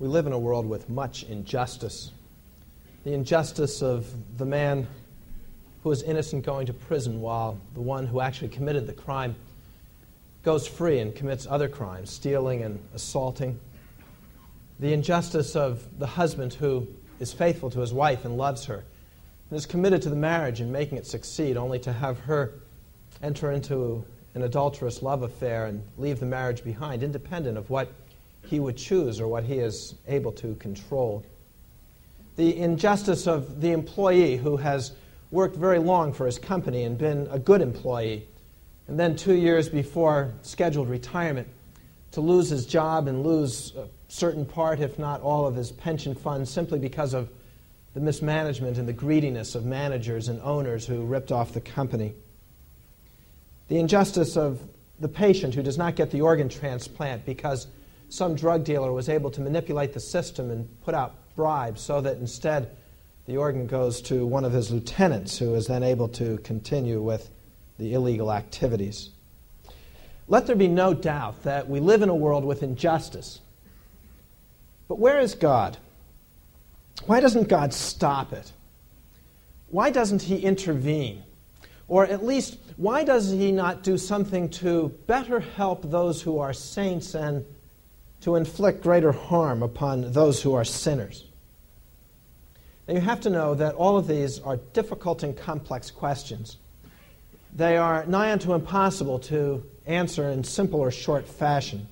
We live in a world with much injustice. The injustice of the man who is innocent going to prison while the one who actually committed the crime goes free and commits other crimes, stealing and assaulting. The injustice of the husband who is faithful to his wife and loves her and is committed to the marriage and making it succeed, only to have her enter into an adulterous love affair and leave the marriage behind, independent of what he would choose or what he is able to control. The injustice of the employee who has worked very long for his company and been a good employee, and then 2 years before scheduled retirement to lose his job and lose a certain part, if not all, of his pension funds simply because of the mismanagement and the greediness of managers and owners who ripped off the company. The injustice of the patient who does not get the organ transplant because some drug dealer was able to manipulate the system and put out bribes so that instead the organ goes to one of his lieutenants, who is then able to continue with the illegal activities. Let there be no doubt that we live in a world with injustice. But where is God? Why doesn't God stop it? Why doesn't He intervene? Or at least, why does He not do something to better help those who are saints and to inflict greater harm upon those who are sinners? Now you have to know that all of these are difficult and complex questions. They are nigh unto impossible to answer in simple or short fashion.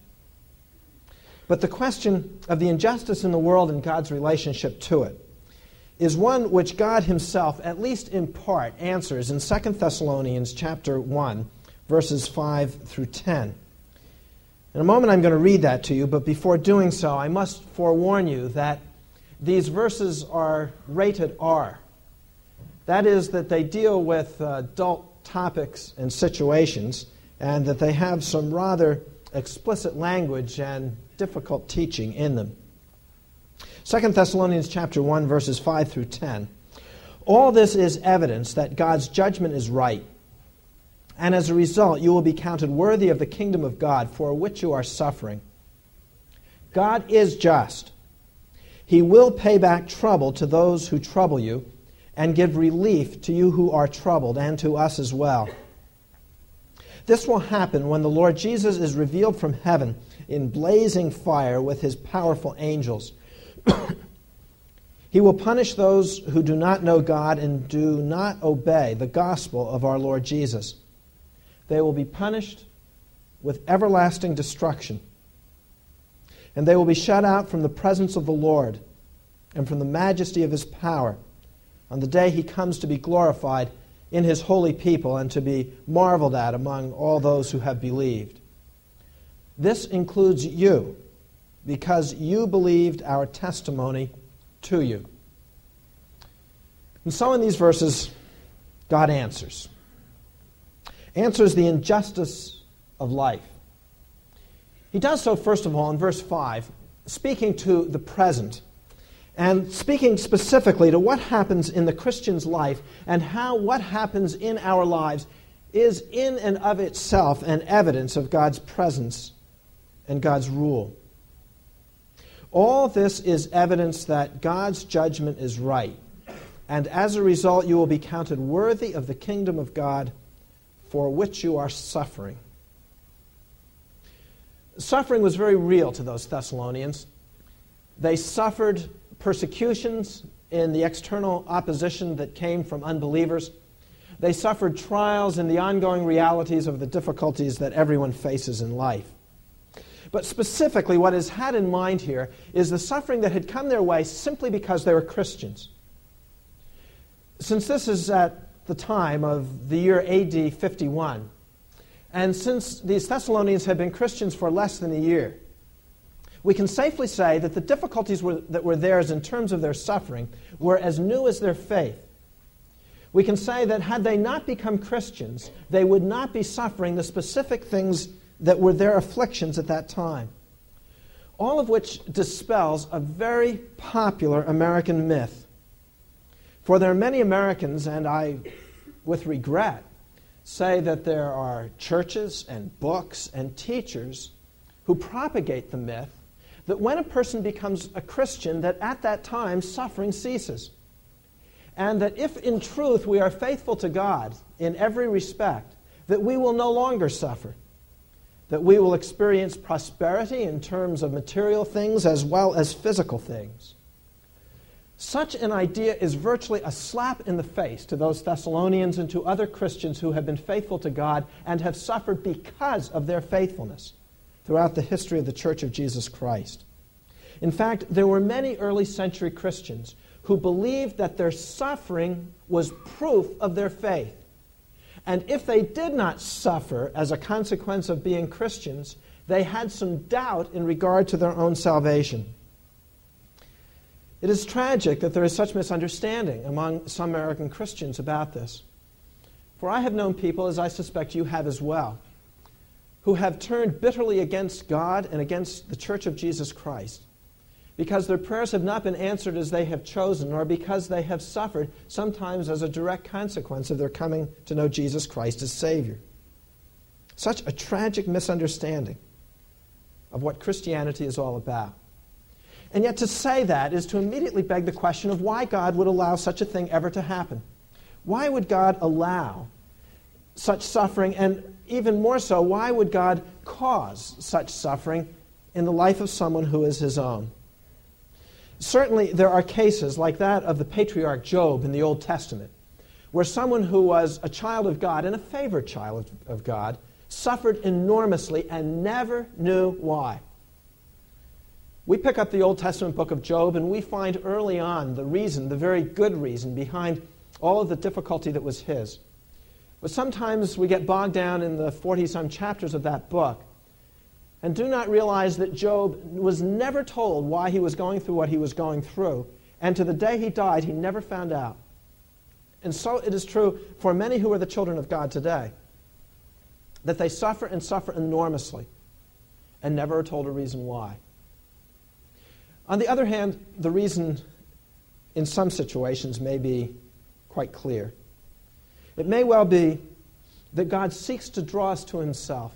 But the question of the injustice in the world and God's relationship to it is one which God Himself, at least in part, answers in 2 Thessalonians chapter 1, verses 5 through 10. In a moment I'm going to read that to you, but before doing so, I must forewarn you that these verses are rated R. That is, that they deal with adult topics and situations, and that they have some rather explicit language and difficult teaching in them. 2 Thessalonians chapter 1, verses 5 through 10. All this is evidence that God's judgment is right, and as a result, you will be counted worthy of the kingdom of God for which you are suffering. God is just. He will pay back trouble to those who trouble you and give relief to you who are troubled and to us as well. This will happen when the Lord Jesus is revealed from heaven in blazing fire with His powerful angels. He will punish those who do not know God and do not obey the gospel of our Lord Jesus. They will be punished with everlasting destruction. And they will be shut out from the presence of the Lord and from the majesty of His power on the day He comes to be glorified in His holy people and to be marveled at among all those who have believed. This includes you, because you believed our testimony to you. And so in these verses, God answers the injustice of life. He does so, first of all, in verse 5, speaking to the present, and speaking specifically to what happens in the Christian's life and how what happens in our lives is in and of itself an evidence of God's presence and God's rule. All this is evidence that God's judgment is right, and as a result you will be counted worthy of the kingdom of God for which you are suffering. Suffering was very real to those Thessalonians. They suffered persecutions in the external opposition that came from unbelievers. They suffered trials in the ongoing realities of the difficulties that everyone faces in life. But specifically, what is had in mind here is the suffering that had come their way simply because they were Christians. Since this is at the time of the year AD 51, and since these Thessalonians had been Christians for less than a year, we can safely say that the difficulties that were theirs in terms of their suffering were as new as their faith. We can say that had they not become Christians, they would not be suffering the specific things that were their afflictions at that time. All of which dispels a very popular American myth. For there are many Americans, and I, with regret, say that there are churches and books and teachers who propagate the myth that when a person becomes a Christian, that at that time suffering ceases. And that if in truth we are faithful to God in every respect, that we will no longer suffer. That we will experience prosperity in terms of material things as well as physical things. Such an idea is virtually a slap in the face to those Thessalonians and to other Christians who have been faithful to God and have suffered because of their faithfulness throughout the history of the Church of Jesus Christ. In fact, there were many early century Christians who believed that their suffering was proof of their faith. And if they did not suffer as a consequence of being Christians, they had some doubt in regard to their own salvation. It is tragic that there is such misunderstanding among some American Christians about this. For I have known people, as I suspect you have as well, who have turned bitterly against God and against the Church of Jesus Christ because their prayers have not been answered as they have chosen, or because they have suffered, sometimes as a direct consequence of their coming to know Jesus Christ as Savior. Such a tragic misunderstanding of what Christianity is all about. And yet to say that is to immediately beg the question of why God would allow such a thing ever to happen. Why would God allow such suffering, and even more so, why would God cause such suffering in the life of someone who is His own? Certainly there are cases like that of the patriarch Job in the Old Testament, where someone who was a child of God and a favored child of God suffered enormously and never knew why. We pick up the Old Testament book of Job and we find early on the reason, the very good reason behind all of the difficulty that was his. But sometimes we get bogged down in the 40-some chapters of that book and do not realize that Job was never told why he was going through what he was going through. And to the day he died, he never found out. And so it is true for many who are the children of God today, that they suffer and suffer enormously and never are told a reason why. On the other hand, the reason in some situations may be quite clear. It may well be that God seeks to draw us to Himself.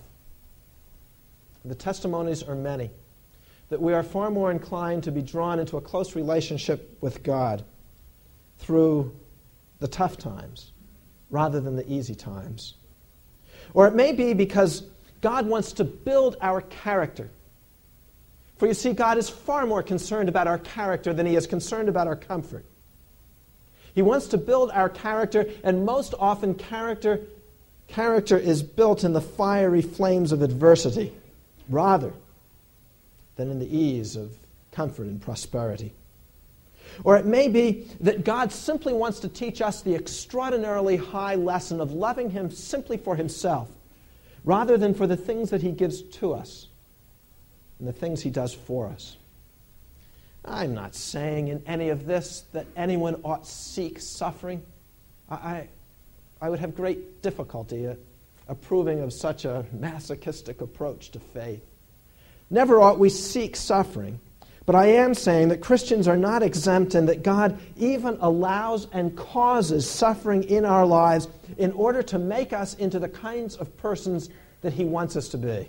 The testimonies are many, that we are far more inclined to be drawn into a close relationship with God through the tough times rather than the easy times. Or it may be because God wants to build our character. For you see, God is far more concerned about our character than He is concerned about our comfort. He wants to build our character, and most often character is built in the fiery flames of adversity rather than in the ease of comfort and prosperity. Or it may be that God simply wants to teach us the extraordinarily high lesson of loving Him simply for Himself rather than for the things that He gives to us and the things He does for us. I'm not saying in any of this that anyone ought seek suffering. I would have great difficulty approving of such a masochistic approach to faith. Never ought we seek suffering. But I am saying that Christians are not exempt and that God even allows and causes suffering in our lives in order to make us into the kinds of persons that He wants us to be.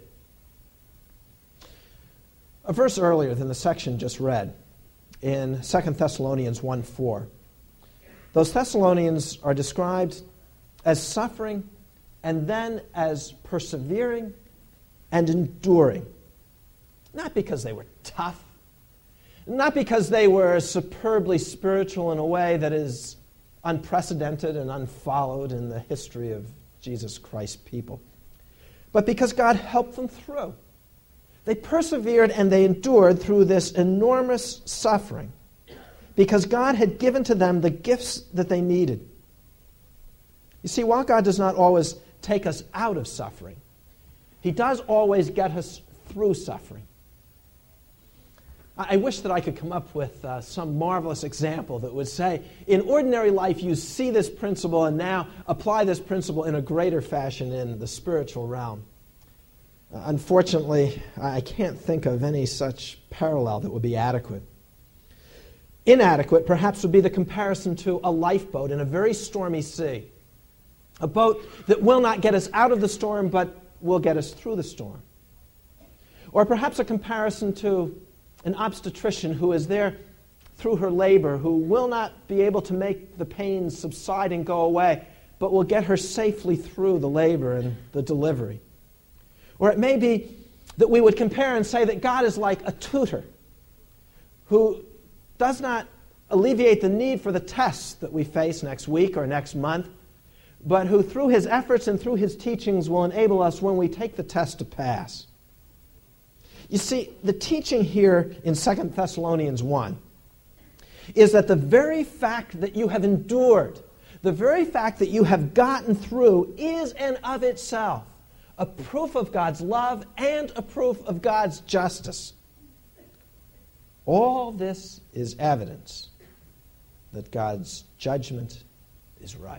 A verse earlier than the section just read, in 2 Thessalonians 1:4, those Thessalonians are described as suffering and then as persevering and enduring. Not because they were tough, not because they were superbly spiritual in a way that is unprecedented and unfollowed in the history of Jesus Christ's people, but because God helped them through. They persevered and they endured through this enormous suffering because God had given to them the gifts that they needed. You see, while God does not always take us out of suffering, He does always get us through suffering. I wish that I could come up with some marvelous example that would say, in ordinary life you see this principle and now apply this principle in a greater fashion in the spiritual realm. Unfortunately, I can't think of any such parallel that would be adequate. Inadequate, perhaps, would be the comparison to a lifeboat in a very stormy sea. A boat that will not get us out of the storm, but will get us through the storm. Or perhaps a comparison to an obstetrician who is there through her labor, who will not be able to make the pains subside and go away, but will get her safely through the labor and the delivery. Or it may be that we would compare and say that God is like a tutor who does not alleviate the need for the tests that we face next week or next month, but who through his efforts and through his teachings will enable us when we take the test to pass. You see, the teaching here in 2 Thessalonians 1 is that the very fact that you have endured, the very fact that you have gotten through is and of itself a proof of God's love and a proof of God's justice. All this is evidence that God's judgment is right.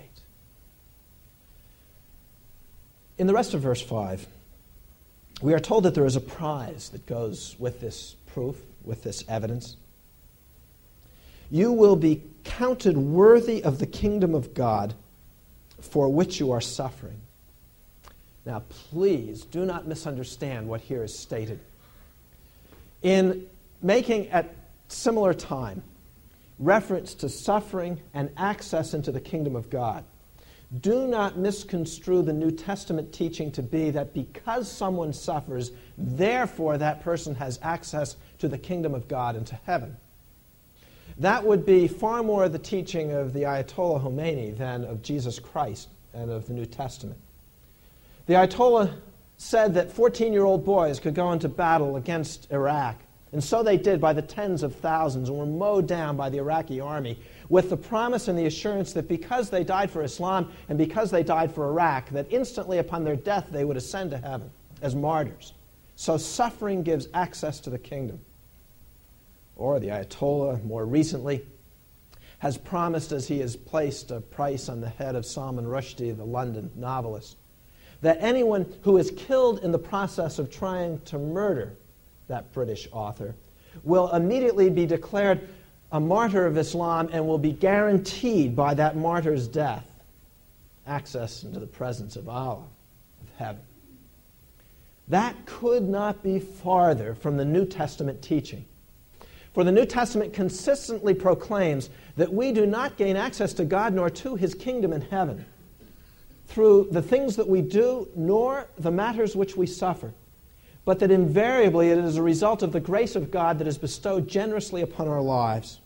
In the rest of verse 5, we are told that there is a prize that goes with this proof, with this evidence. You will be counted worthy of the kingdom of God for which you are suffering. Now, please do not misunderstand what here is stated. In making at similar time reference to suffering and access into the kingdom of God, do not misconstrue the New Testament teaching to be that because someone suffers, therefore that person has access to the kingdom of God and to heaven. That would be far more the teaching of the Ayatollah Khomeini than of Jesus Christ and of the New Testament. The Ayatollah said that 14-year-old boys could go into battle against Iraq, and so they did by the tens of thousands and were mowed down by the Iraqi army with the promise and the assurance that because they died for Islam and because they died for Iraq, that instantly upon their death they would ascend to heaven as martyrs. So suffering gives access to the kingdom. Or the Ayatollah, more recently, has promised, as he has placed a price on the head of Salman Rushdie, the London novelist, that anyone who is killed in the process of trying to murder that British author will immediately be declared a martyr of Islam and will be guaranteed by that martyr's death access into the presence of Allah, of heaven. That could not be farther from the New Testament teaching. For the New Testament consistently proclaims that we do not gain access to God nor to his kingdom in heaven through the things that we do nor the matters which we suffer, but that invariably it is a result of the grace of God that is bestowed generously upon our lives.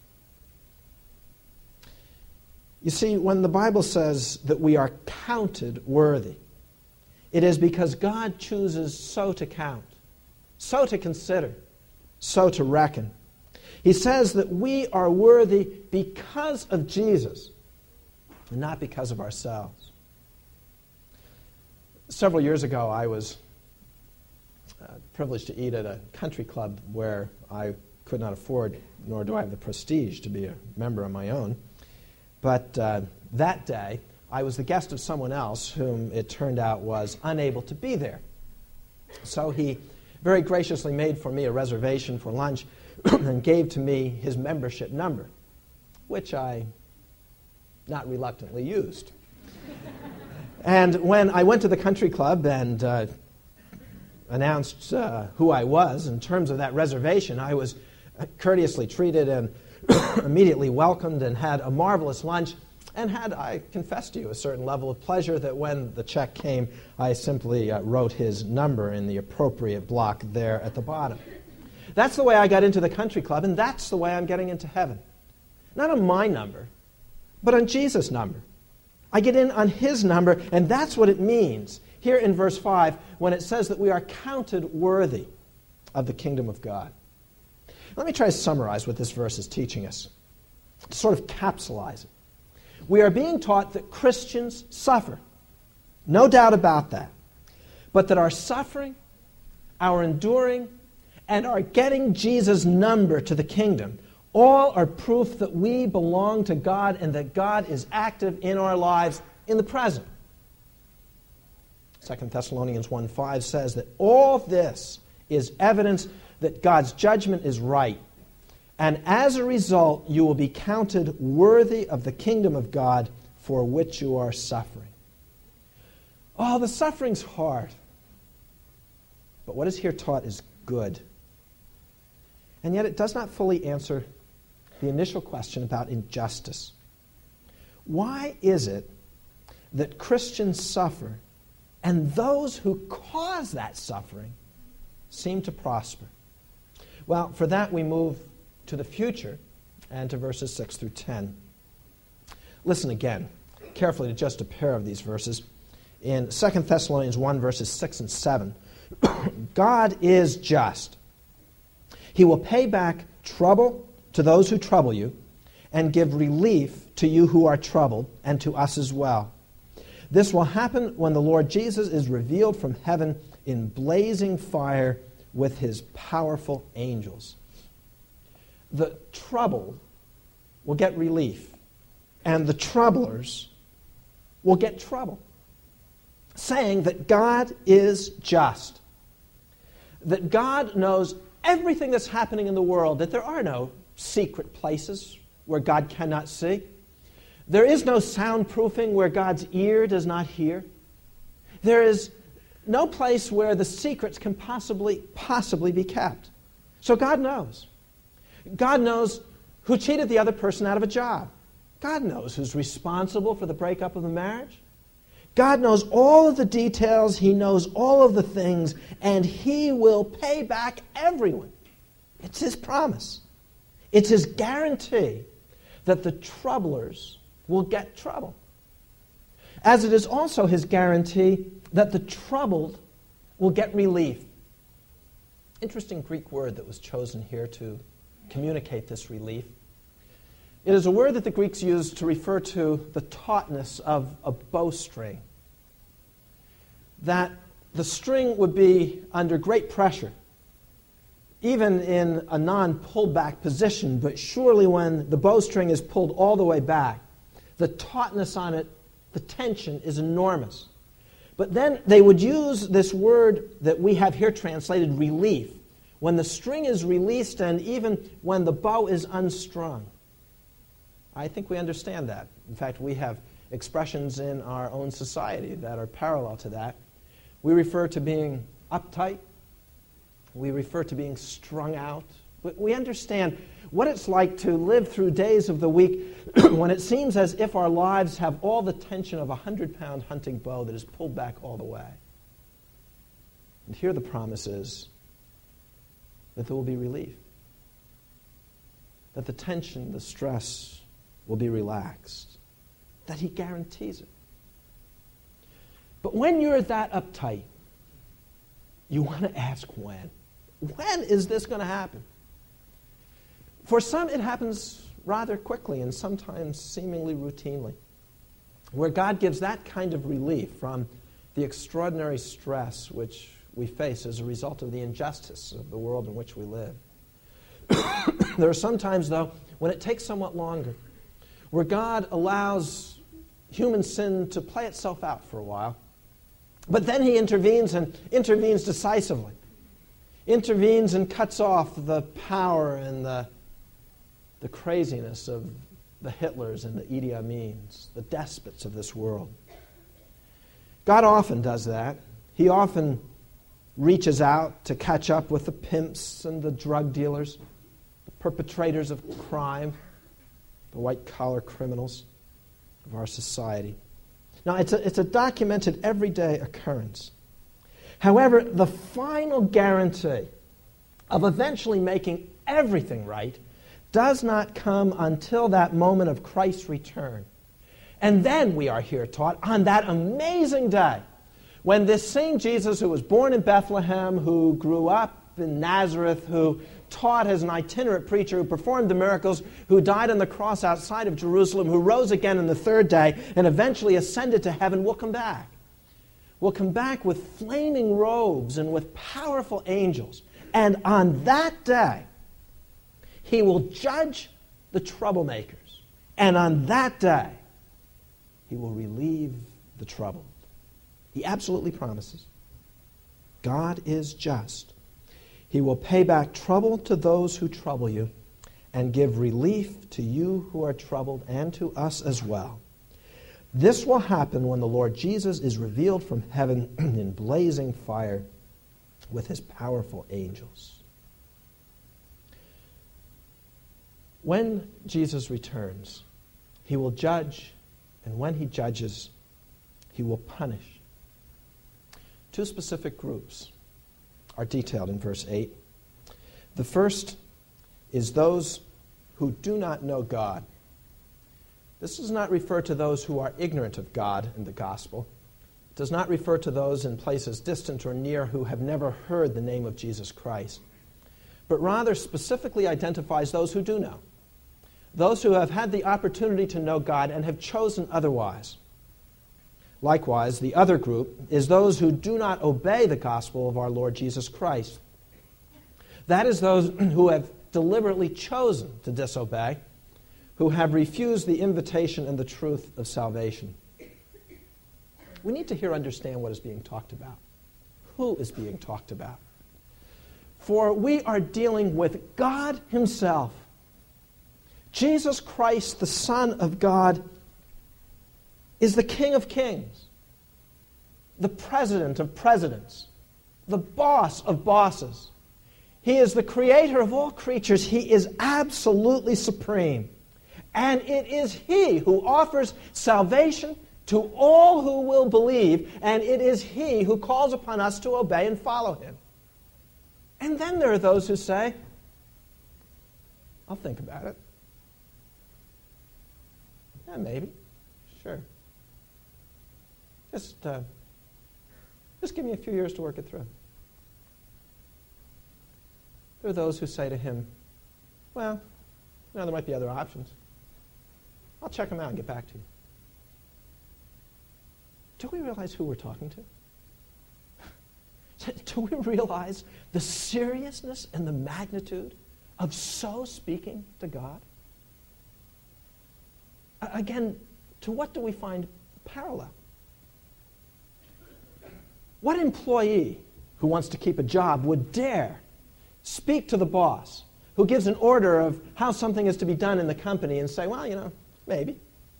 You see, when the Bible says that we are counted worthy, it is because God chooses so to count, so to consider, so to reckon. He says that we are worthy because of Jesus, and not because of ourselves. Several years ago, I was privileged to eat at a country club where I could not afford, nor do I have the prestige to be a member on my own. But that day, I was the guest of someone else whom it turned out was unable to be there. So he very graciously made for me a reservation for lunch and gave to me his membership number, which I not reluctantly used. And when I went to the country club and announced who I was in terms of that reservation, I was courteously treated and immediately welcomed and had a marvelous lunch and had, I confess to you, a certain level of pleasure that when the check came, I simply wrote his number in the appropriate block there at the bottom. That's the way I got into the country club, and that's the way I'm getting into heaven. Not on my number, but on Jesus' number. I get in on his number, and that's what it means here in verse 5 when it says that we are counted worthy of the kingdom of God. Let me try to summarize what this verse is teaching us, to sort of capsulize it. We are being taught that Christians suffer, no doubt about that, but that our suffering, our enduring, and our getting Jesus' number to the kingdom all are proof that we belong to God and that God is active in our lives in the present. 2 Thessalonians 1:5 says that all this is evidence that God's judgment is right, and as a result, you will be counted worthy of the kingdom of God for which you are suffering. Oh, the suffering's hard, but what is here taught is good. And yet it does not fully answer the initial question about injustice. Why is it that Christians suffer and those who cause that suffering seem to prosper? Well, for that we move to the future and to verses 6 through 10. Listen again carefully to just a pair of these verses. In 2 Thessalonians 1, verses 6 and 7, God is just. He will pay back trouble to those who trouble you and give relief to you who are troubled and to us as well. This will happen when the Lord Jesus is revealed from heaven in blazing fire with his powerful angels. The troubled will get relief, and the troublers will get trouble, saying that God is just, that God knows everything that's happening in the world, that there are no secret places where God cannot see. There is no soundproofing where God's ear does not hear. There is no place where the secrets can possibly be kept. So God knows. God knows who cheated the other person out of a job. God knows who's responsible for the breakup of the marriage. God knows all of the details. He knows all of the things, and he will pay back everyone. It's his promise. It's his guarantee that the troublers will get trouble. As it is also his guarantee that the troubled will get relief. Interesting Greek word that was chosen here to communicate this relief. It is a word that the Greeks used to refer to the tautness of a bowstring. That the string would be under great pressure, even in a non-pullback position, but surely when the bowstring is pulled all the way back, the tautness on it, the tension is enormous. But then they would use this word that we have here translated relief, when the string is released and even when the bow is unstrung. I think we understand that. In fact, we have expressions in our own society that are parallel to that. We refer to being uptight. We refer to being strung out. We understand what it's like to live through days of the week when it seems as if our lives have all the tension of a 100-pound hunting bow that is pulled back all the way. And here the promise is that there will be relief, that the tension, the stress will be relaxed, that he guarantees it. But when you're that uptight, you want to ask when. When is this going to happen? For some, it happens rather quickly and sometimes seemingly routinely, where God gives that kind of relief from the extraordinary stress which we face as a result of the injustice of the world in which we live. There are some times, though, when it takes somewhat longer, where God allows human sin to play itself out for a while, but then he intervenes and intervenes decisively, intervenes and cuts off the power and the craziness of the Hitlers and the Idi Amins, the despots of this world. God often does that. He often reaches out to catch up with the pimps and the drug dealers, the perpetrators of crime, the white-collar criminals of our society. Now, it's a documented everyday occurrence. However, the final guarantee of eventually making everything right does not come until that moment of Christ's return. And then we are here taught on that amazing day when this same Jesus who was born in Bethlehem, who grew up in Nazareth, who taught as an itinerant preacher, who performed the miracles, who died on the cross outside of Jerusalem, who rose again on the third day and eventually ascended to heaven, will come back. Will come back with flaming robes and with powerful angels. And on that day, he will judge the troublemakers. And on that day, he will relieve the troubled. He absolutely promises. God is just. He will pay back trouble to those who trouble you and give relief to you who are troubled and to us as well. This will happen when the Lord Jesus is revealed from heaven in blazing fire with his powerful angels. When Jesus returns, he will judge, and when he judges, he will punish. Two specific groups are detailed in verse 8. The first is those who do not know God. This does not refer to those who are ignorant of God and the gospel. It does not refer to those in places distant or near who have never heard the name of Jesus Christ, but rather specifically identifies those who do know, those who have had the opportunity to know God and have chosen otherwise. Likewise, the other group is those who do not obey the gospel of our Lord Jesus Christ. That is those who have deliberately chosen to disobey, who have refused the invitation and the truth of salvation. We need to here understand what is being talked about. Who is being talked about? For we are dealing with God himself. Jesus Christ, the Son of God, is the King of kings, the President of presidents, the boss of bosses. He is the creator of all creatures. He is absolutely supreme. And it is he who offers salvation to all who will believe, and it is he who calls upon us to obey and follow him. And then there are those who say, I'll think about it. Yeah, maybe. Sure. Just give me a few years to work it through. There are those who say to him, well, there might be other options. I'll check them out and get back to you. Do we realize who we're talking to? Do we realize the seriousness and the magnitude of so speaking to God? Again, to what do we find parallel? What employee who wants to keep a job would dare speak to the boss who gives an order of how something is to be done in the company and say, well, maybe.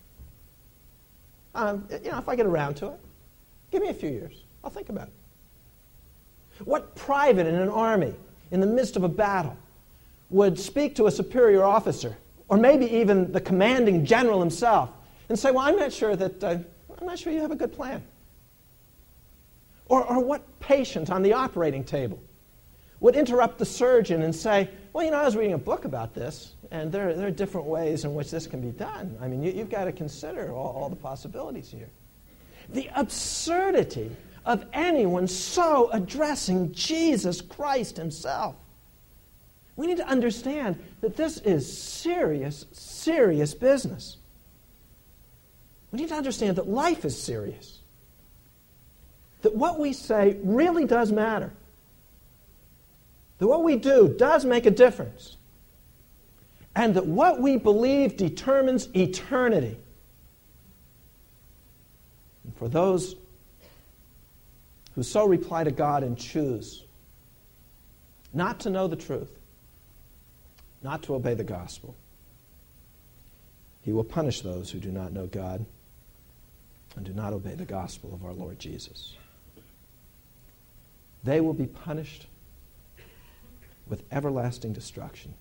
If I get around to it, give me a few years. I'll think about it. What private in an army, in the midst of a battle, would speak to a superior officer, or maybe even the commanding general himself, and say, well, I'm not sure you have a good plan? Or what patient on the operating table would interrupt the surgeon and say, well, I was reading a book about this, and there are different ways in which this can be done. I mean, you've got to consider all the possibilities here. The absurdity of anyone so addressing Jesus Christ himself. We need to understand that this is serious, serious business. We need to understand that life is serious. That what we say really does matter. That what we do does make a difference. And that what we believe determines eternity. And for those who so reply to God and choose not to know the truth, not to obey the gospel, he will punish those who do not know God and do not obey the gospel of our Lord Jesus. They will be punished with everlasting destruction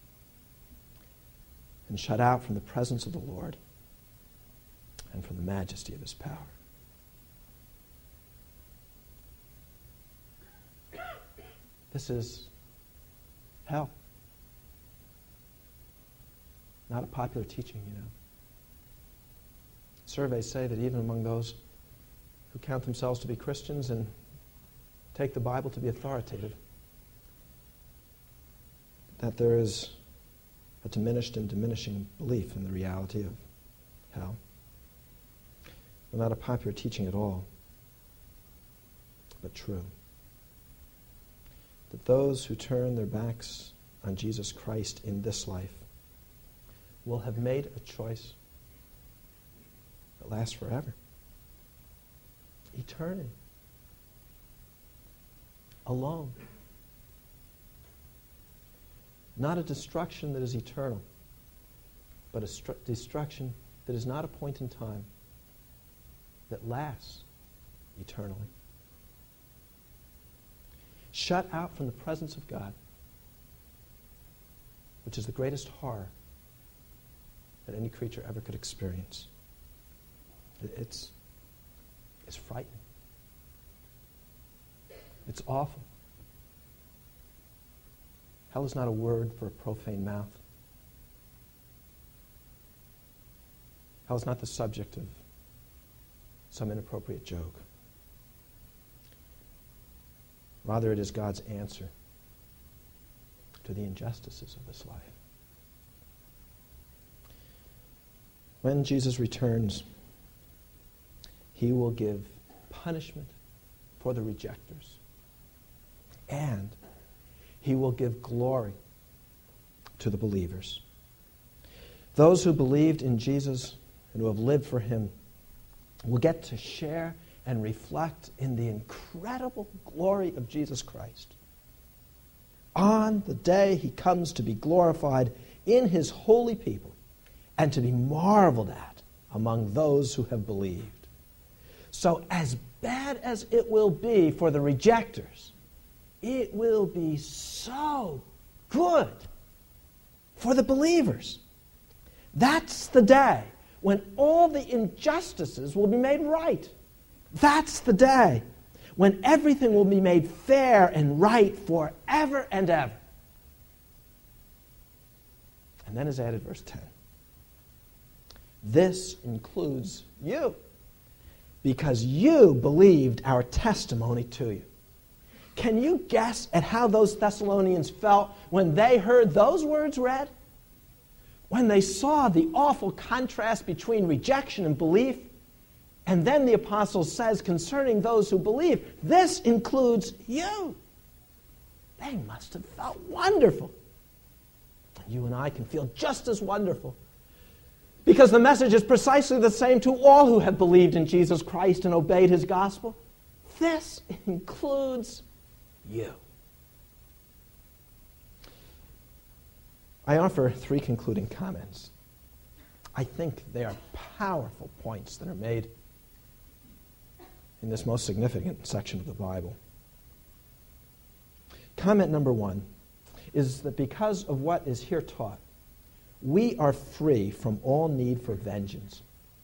and shut out from the presence of the Lord and from the majesty of his power. This is hell. Not a popular teaching, Surveys say that even among those who count themselves to be Christians and take the Bible to be authoritative, that there is a diminished and diminishing belief in the reality of hell. But not a popular teaching at all, but true. That those who turn their backs on Jesus Christ in this life will have made a choice that lasts forever. Eternity. Alone. Not a destruction that is eternal, but a destruction that is not a point in time, that lasts eternally. Shut out from the presence of God, which is the greatest horror that any creature ever could experience. It's frightening. It's awful. Hell is not a word for a profane mouth. Hell is not the subject of some inappropriate joke. Rather, it is God's answer to the injustices of this life. When Jesus returns, he will give punishment for the rejectors, and he will give glory to the believers. Those who believed in Jesus and who have lived for him will get to share and reflect in the incredible glory of Jesus Christ. On the day he comes to be glorified in his holy people and to be marveled at among those who have believed. So as bad as it will be for the rejectors, it will be so good for the believers. That's the day when all the injustices will be made right. That's the day when everything will be made fair and right forever and ever. And then is added verse 10. This includes you, because you believed our testimony to you. Can you guess at how those Thessalonians felt when they heard those words read? When they saw the awful contrast between rejection and belief, and then the apostle says concerning those who believe, this includes you. They must have felt wonderful. You and I can feel just as wonderful, because the message is precisely the same to all who have believed in Jesus Christ and obeyed his gospel. This includes you. I offer 3 concluding comments. I think they are powerful points that are made in this most significant section of the Bible. Comment number 1 is that because of what is here taught, we are free from all need for vengeance.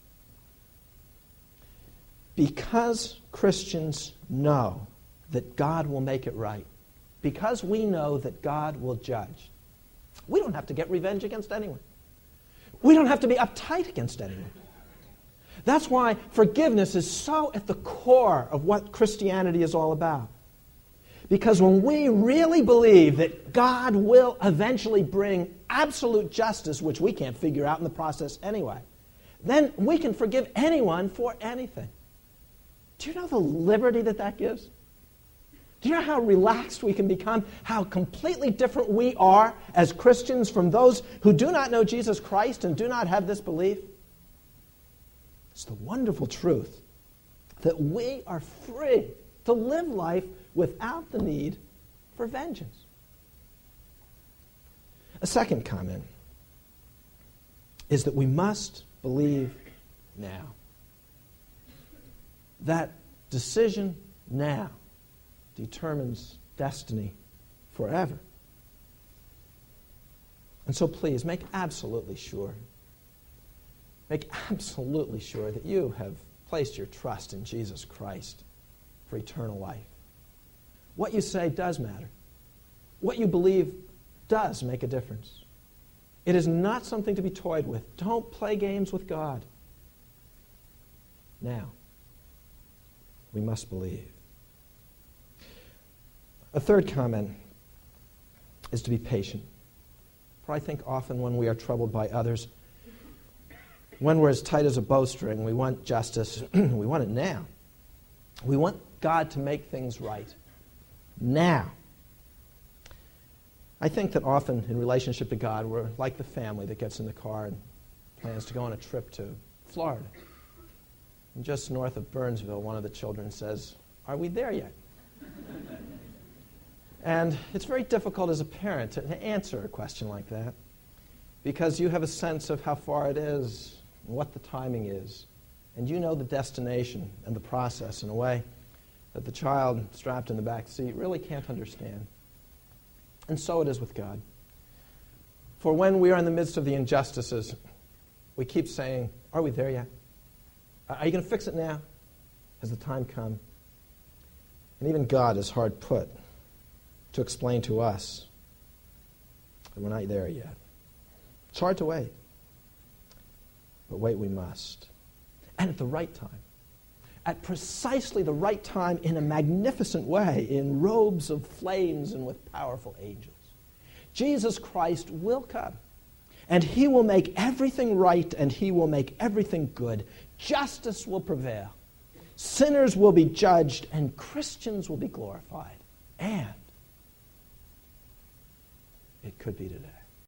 Because Christians know that God will make it right, because we know that God will judge, we don't have to get revenge against anyone. We don't have to be uptight against anyone. That's why forgiveness is so at the core of what Christianity is all about. Because when we really believe that God will eventually bring absolute justice, which we can't figure out in the process anyway, then we can forgive anyone for anything. Do you know the liberty that gives? Do you know how relaxed we can become? How completely different we are as Christians from those who do not know Jesus Christ and do not have this belief? It's the wonderful truth that we are free to live life without the need for vengeance. A second comment is that we must believe now. That decision now determines destiny forever. And so please make absolutely sure that you have placed your trust in Jesus Christ for eternal life. What you say does matter. What you believe does make a difference. It is not something to be toyed with. Don't play games with God. Now, we must believe. A third comment is to be patient. For I think often when we are troubled by others, when we're as tight as a bowstring, we want justice, we want it now. We want God to make things right. Now. I think that often in relationship to God, we're like the family that gets in the car and plans to go on a trip to Florida. And just north of Burnsville, one of the children says, "Are we there yet?" And it's very difficult as a parent to answer a question like that, because you have a sense of how far it is and what the timing is. And you know the destination and the process in a way that the child strapped in the back seat really can't understand. And so it is with God. For when we are in the midst of the injustices, We keep saying, are we there yet? Are you going to fix it now? Has the time come? And even God is hard put to explain to us that we're not there yet. It's hard to wait. But wait we must. And at the right time. At precisely the right time, in a magnificent way, in robes of flames and with powerful angels. Jesus Christ will come. And he will make everything right, and he will make everything good. Justice will prevail. Sinners will be judged, and Christians will be glorified. And it could be today.